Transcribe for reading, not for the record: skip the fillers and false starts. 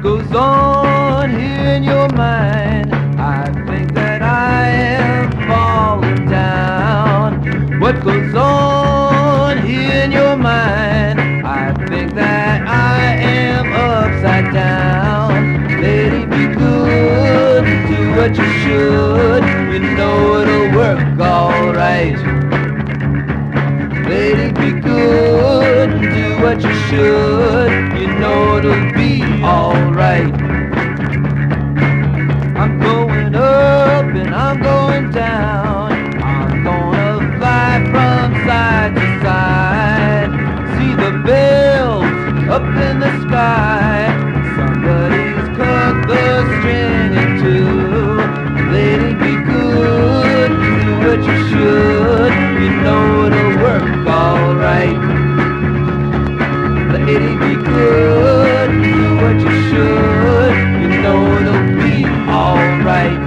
What goes on here in your mind? I think that I am falling down. What goes on here in your mind? I think that I am upside down. Lady, be good, do what you should. You know it'll work alright. Lady, be good, do what you should. You know it'll be alright. I'm going up and I'm going down. I'm gonna fly from side to side. See the bells up in the sky. Somebody's cut the string in two. Lady, be good, do what you should. You know it'll work alright. Lady, be good, do what you should. You know it'll be alright.